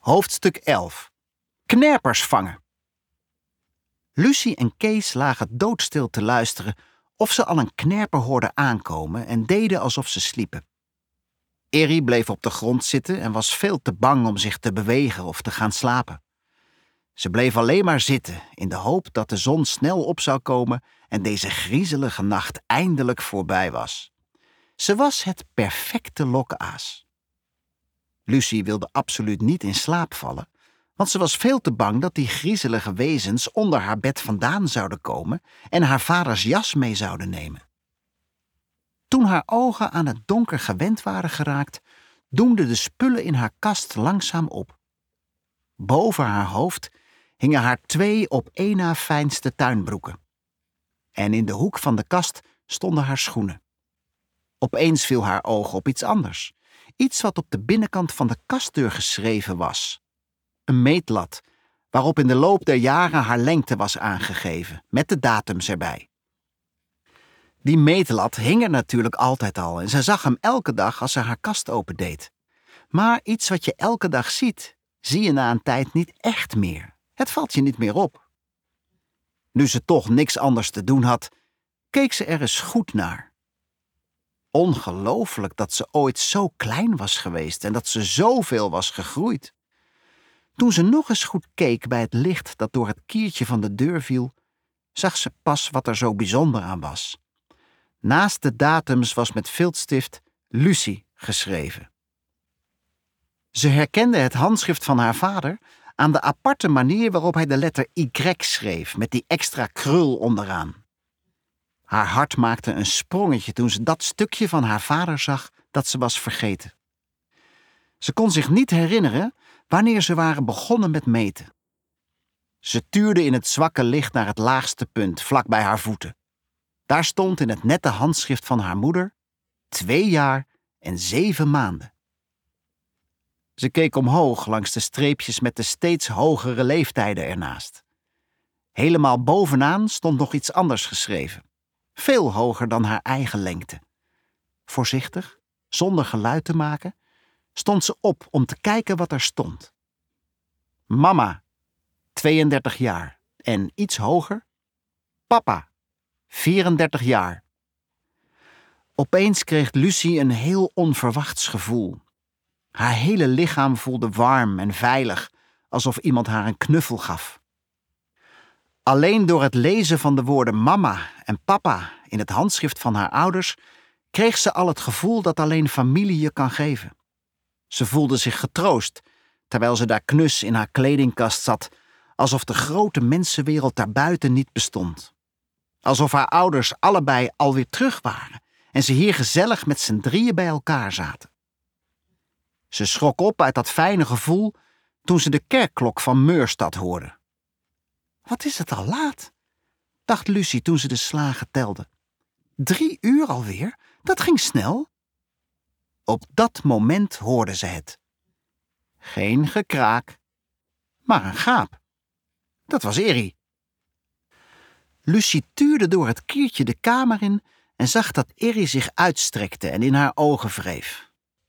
Hoofdstuk 11. Knerpers vangen. Lucie en Kees lagen doodstil te luisteren of ze al een knerper hoorden aankomen en deden alsof ze sliepen. Errie bleef op de grond zitten en was veel te bang om zich te bewegen of te gaan slapen. Ze bleef alleen maar zitten in de hoop dat de zon snel op zou komen en deze griezelige nacht eindelijk voorbij was. Ze was het perfecte lokaas. Lucie wilde absoluut niet in slaap vallen, want ze was veel te bang dat die griezelige wezens onder haar bed vandaan zouden komen en haar vaders jas mee zouden nemen. Toen haar ogen aan het donker gewend waren geraakt, doemden de spullen in haar kast langzaam op. Boven haar hoofd hingen haar 2 op 1 na fijnste tuinbroeken. En in de hoek van de kast stonden haar schoenen. Opeens viel haar oog op iets anders. Iets wat op de binnenkant van de kastdeur geschreven was. Een meetlat, waarop in de loop der jaren haar lengte was aangegeven, met de datums erbij. Die meetlat hing er natuurlijk altijd al en ze zag hem elke dag als ze haar kast opendeed. Maar iets wat je elke dag ziet, zie je na een tijd niet echt meer. Het valt je niet meer op. Nu ze toch niks anders te doen had, keek ze er eens goed naar. Ongelooflijk dat ze ooit zo klein was geweest en dat ze zoveel was gegroeid. Toen ze nog eens goed keek bij het licht dat door het kiertje van de deur viel, zag ze pas wat er zo bijzonder aan was. Naast de datums was met viltstift Lucie geschreven. Ze herkende het handschrift van haar vader aan de aparte manier waarop hij de letter Y schreef, met die extra krul onderaan. Haar hart maakte een sprongetje toen ze dat stukje van haar vader zag dat ze was vergeten. Ze kon zich niet herinneren wanneer ze waren begonnen met meten. Ze tuurde in het zwakke licht naar het laagste punt, vlak bij haar voeten. Daar stond in het nette handschrift van haar moeder 2 jaar en 7 maanden. Ze keek omhoog langs de streepjes met de steeds hogere leeftijden ernaast. Helemaal bovenaan stond nog iets anders geschreven. Veel hoger dan haar eigen lengte. Voorzichtig, zonder geluid te maken, stond ze op om te kijken wat er stond. Mama, 32 jaar en iets hoger. Papa, 34 jaar. Opeens kreeg Lucie een heel onverwachts gevoel. Haar hele lichaam voelde warm en veilig, alsof iemand haar een knuffel gaf. Alleen door het lezen van de woorden mama en papa in het handschrift van haar ouders kreeg ze al het gevoel dat alleen familie je kan geven. Ze voelde zich getroost, terwijl ze daar knus in haar kledingkast zat, alsof de grote mensenwereld daarbuiten niet bestond. Alsof haar ouders allebei alweer terug waren en ze hier gezellig met z'n drieën bij elkaar zaten. Ze schrok op uit dat fijne gevoel toen ze de kerkklok van Meurstad hoorde. Wat is het al laat, dacht Lucie toen ze de slagen telde. 3 uur alweer, dat ging snel. Op dat moment hoorde ze het. Geen gekraak, maar een gaap. Dat was Errie. Lucie tuurde door het kiertje de kamer in en zag dat Errie zich uitstrekte en in haar ogen wreef.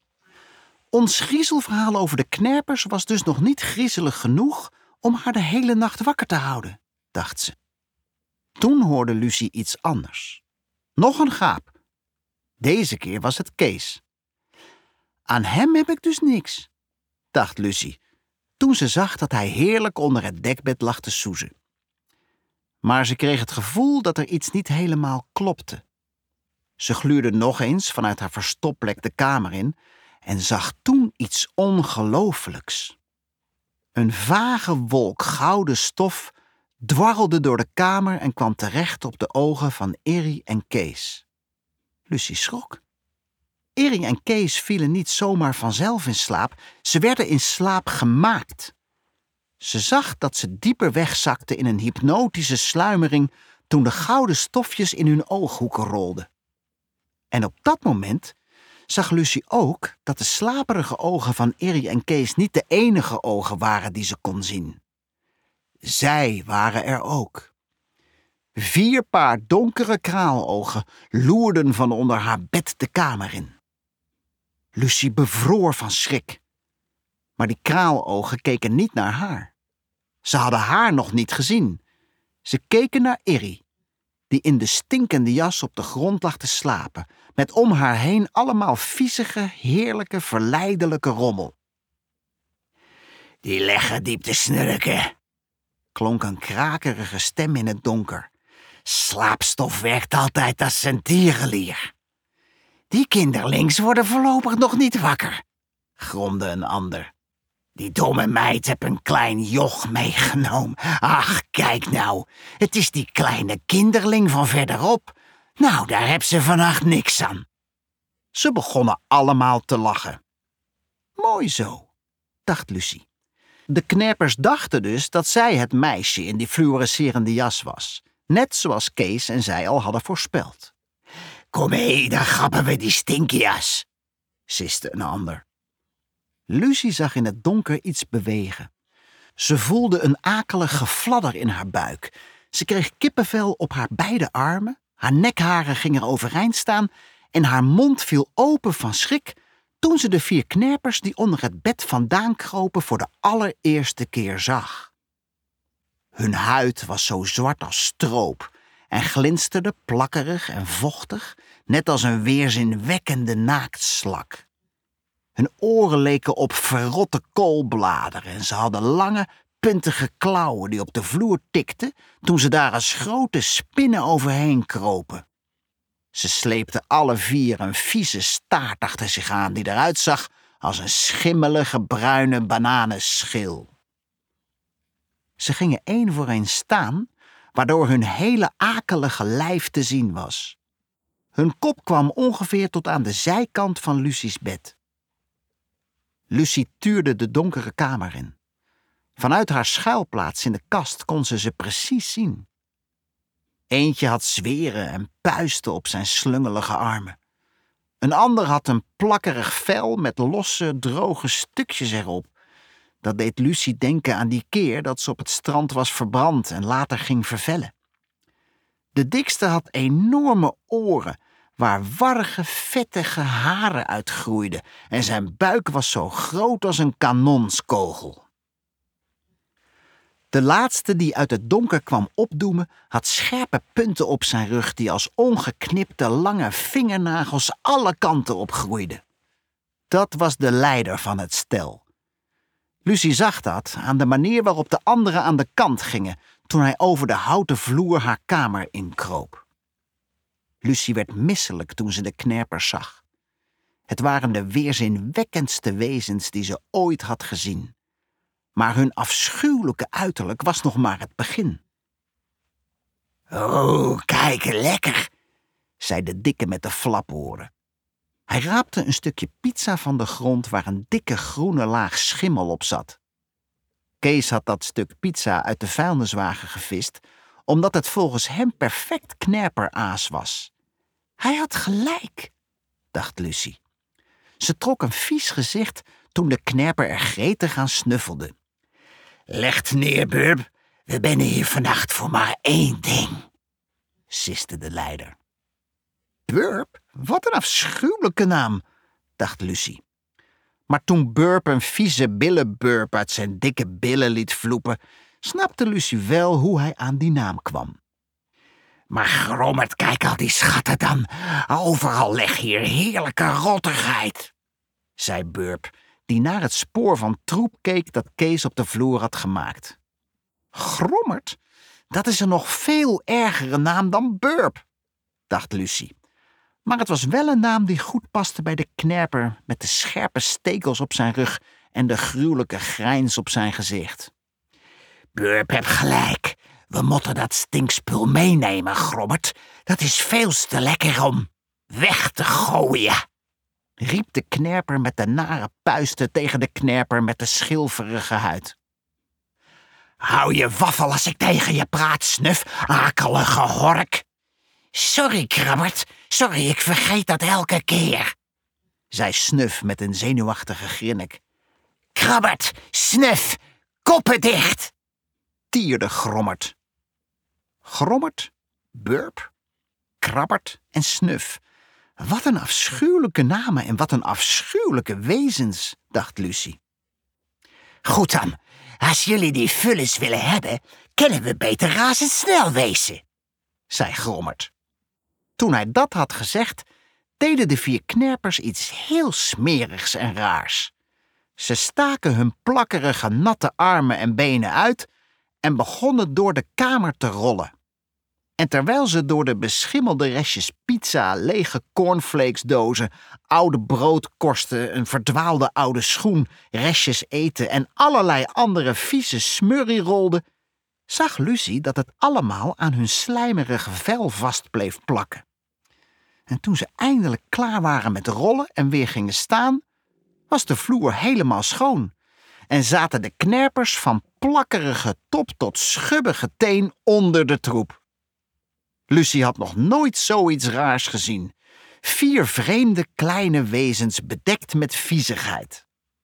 Ons griezelverhaal over de knerpers was dus nog niet griezelig genoeg om haar de hele nacht wakker te houden, dacht ze. Toen hoorde Lucie iets anders. Nog een gaap. Deze keer was het Kees. Aan hem heb ik dus niks, dacht Lucie, toen ze zag dat hij heerlijk onder het dekbed lag te soezen. Maar ze kreeg het gevoel dat er iets niet helemaal klopte. Ze gluurde nog eens vanuit haar verstopplek de kamer in en zag toen iets ongelooflijks. Een vage wolk gouden stof dwarrelde door de kamer en kwam terecht op de ogen van Errie en Kees. Lucie schrok. Errie en Kees vielen niet zomaar vanzelf in slaap, ze werden in slaap gemaakt. Ze zag dat ze dieper wegzakten in een hypnotische sluimering toen de gouden stofjes in hun ooghoeken rolden. En op dat moment zag Lucie ook dat de slaperige ogen van Errie en Kees niet de enige ogen waren die ze kon zien. Zij waren er ook. 4 paar donkere kraalogen loerden van onder haar bed de kamer in. Lucie bevroor van schrik. Maar die kraalogen keken niet naar haar. Ze hadden haar nog niet gezien. Ze keken naar Irrie, die in de stinkende jas op de grond lag te slapen, met om haar heen allemaal viezige, heerlijke, verleidelijke rommel. Die leggen diep te snurken, klonk een krakerige stem in het donker. Slaapstof werkt altijd als een tierenlier. Die kinderlings worden voorlopig nog niet wakker, gromde een ander. Die domme meid heb een klein joch meegenomen. Ach, kijk nou, het is die kleine kinderling van verderop. Nou, daar heb ze vannacht niks aan. Ze begonnen allemaal te lachen. Mooi zo, dacht Lucie. De knerpers dachten dus dat zij het meisje in die fluorescerende jas was. Net zoals Kees en zij al hadden voorspeld. Kom mee, dan grappen we die stinkjas, siste een ander. Lucie zag in het donker iets bewegen. Ze voelde een akelig gefladder in haar buik. Ze kreeg kippenvel op haar beide armen, haar nekharen gingen overeind staan en haar mond viel open van schrik toen ze de 4 knerpers die onder het bed vandaan kropen voor de allereerste keer zag. Hun huid was zo zwart als stroop en glinsterde plakkerig en vochtig, net als een weerzinwekkende naaktslak. Hun oren leken op verrotte koolbladeren en ze hadden lange, puntige klauwen die op de vloer tikten toen ze daar als grote spinnen overheen kropen. Ze sleepten alle 4 een vieze staart achter zich aan die eruit zag als een schimmelige bruine bananenschil. Ze gingen één voor één staan, waardoor hun hele akelige lijf te zien was. Hun kop kwam ongeveer tot aan de zijkant van Lucie's bed. Lucie tuurde de donkere kamer in. Vanuit haar schuilplaats in de kast kon ze precies zien. Eentje had zweren en puisten op zijn slungelige armen. Een ander had een plakkerig vel met losse, droge stukjes erop. Dat deed Lucie denken aan die keer dat ze op het strand was verbrand en later ging vervellen. De dikste had enorme oren, waar warrige, vettige haren uitgroeiden en zijn buik was zo groot als een kanonskogel. De laatste die uit het donker kwam opdoemen, had scherpe punten op zijn rug die als ongeknipte lange vingernagels alle kanten opgroeiden. Dat was de leider van het stel. Lucie zag dat aan de manier waarop de anderen aan de kant gingen toen hij over de houten vloer haar kamer inkroop. Lucie werd misselijk toen ze de knerpers zag. Het waren de weerzinwekkendste wezens die ze ooit had gezien. Maar hun afschuwelijke uiterlijk was nog maar het begin. Oh, kijk, lekker, zei de dikke met de flaporen. Hij raapte een stukje pizza van de grond waar een dikke groene laag schimmel op zat. Kees had dat stuk pizza uit de vuilniswagen gevist, omdat het volgens hem perfect knerperaas was. Hij had gelijk, dacht Lucie. Ze trok een vies gezicht toen de knerper er gretig aan snuffelde. Legt neer, Burp. We bennen hier vannacht voor maar 1 ding, siste de leider. Burp? Wat een afschuwelijke naam, dacht Lucie. Maar toen Burp een vieze billenburp uit zijn dikke billen liet vloepen, snapte Lucie wel hoe hij aan die naam kwam. Maar grommerd, kijk al die schatten dan. Overal leg hier heerlijke rottigheid, zei Burp, die naar het spoor van troep keek dat Kees op de vloer had gemaakt. Grommerd? Dat is een nog veel ergere naam dan Burp, dacht Lucie. Maar het was wel een naam die goed paste bij de knerper met de scherpe stekels op zijn rug en de gruwelijke grijns op zijn gezicht. Burp heb gelijk. We moeten dat stinkspul meenemen, Grommerd. Dat is veel te lekker om weg te gooien, riep de knerper met de nare puisten tegen de knerper met de schilferige huid. Hou je waffel als ik tegen je praat, Snuf, akelige hork. Sorry, Krabbert, sorry, ik vergeet dat elke keer, zei Snuf met een zenuwachtige grinnik. Krabbert, Snuf, koppen dicht, tierde Grommerd. Grommerd, Burp, Krabbert en Snuf. Wat een afschuwelijke namen en wat een afschuwelijke wezens, dacht Lucie. Goed dan, als jullie die vullis willen hebben, kunnen we beter razendsnel wezen, zei Grommert. Toen hij dat had gezegd, deden de 4 knerpers iets heel smerigs en raars. Ze staken hun plakkerige, natte armen en benen uit en begonnen door de kamer te rollen. En terwijl ze door de beschimmelde restjes pizza, lege cornflakesdozen, oude broodkorsten, een verdwaalde oude schoen, restjes eten en allerlei andere vieze smurrie rolden, zag Lucie dat het allemaal aan hun slijmerige vel vast bleef plakken. En toen ze eindelijk klaar waren met rollen en weer gingen staan, was de vloer helemaal schoon en zaten de knerpers van plakkerige top tot schubbige teen onder de troep. Lucie had nog nooit zoiets raars gezien. 4 vreemde kleine wezens bedekt met viezigheid.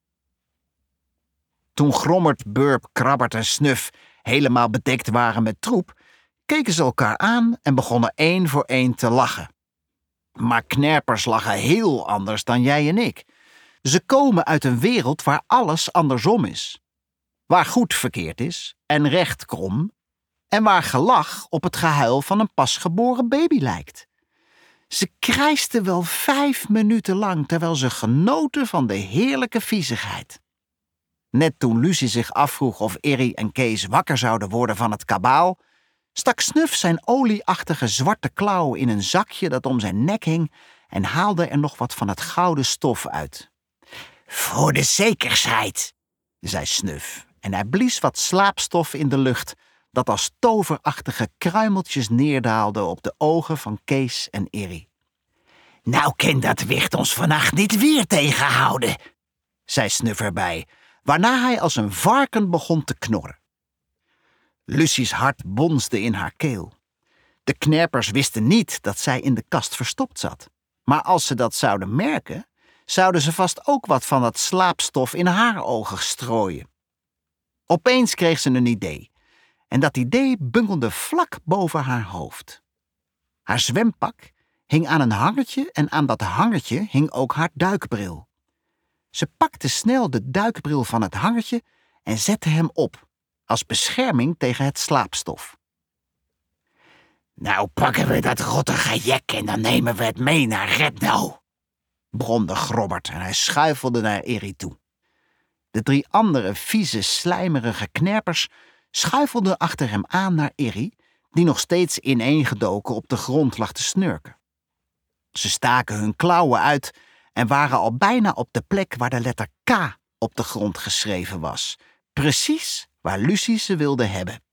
Toen Grommert, Burp, Krabbert en Snuf helemaal bedekt waren met troep, keken ze elkaar aan en begonnen 1 voor 1 te lachen. Maar knerpers lachen heel anders dan jij en ik. Ze komen uit een wereld waar alles andersom is. Waar goed verkeerd is en recht krom, en waar gelach op het gehuil van een pasgeboren baby lijkt. Ze krijsten wel 5 minuten lang terwijl ze genoten van de heerlijke viezigheid. Net toen Lucie zich afvroeg of Irrie en Kees wakker zouden worden van het kabaal, stak Snuf zijn olieachtige zwarte klauw in een zakje dat om zijn nek hing en haalde er nog wat van het gouden stof uit. Voor de zekerheid, zei Snuf, en hij blies wat slaapstof in de lucht dat als toverachtige kruimeltjes neerdaalde op de ogen van Kees en Irrie. Nou kan dat wicht ons vannacht niet weer tegenhouden, zei Snuf erbij, waarna hij als een varken begon te knorren. Lucie's hart bonsde in haar keel. De knerpers wisten niet dat zij in de kast verstopt zat, maar als ze dat zouden merken, zouden ze vast ook wat van dat slaapstof in haar ogen strooien. Opeens kreeg ze een idee. En dat idee bungelde vlak boven haar hoofd. Haar zwempak hing aan een hangertje en aan dat hangertje hing ook haar duikbril. Ze pakte snel de duikbril van het hangertje en zette hem op, als bescherming tegen het slaapstof. Nou pakken we dat rottige jek en dan nemen we het mee naar Redno, bromde Grobbert en hij schuifelde naar Irrie toe. De 3 andere vieze, slijmerige knerpers schuifelden achter hem aan naar Irrie, die nog steeds ineengedoken op de grond lag te snurken. Ze staken hun klauwen uit en waren al bijna op de plek waar de letter K op de grond geschreven was, precies waar Lucie ze wilde hebben.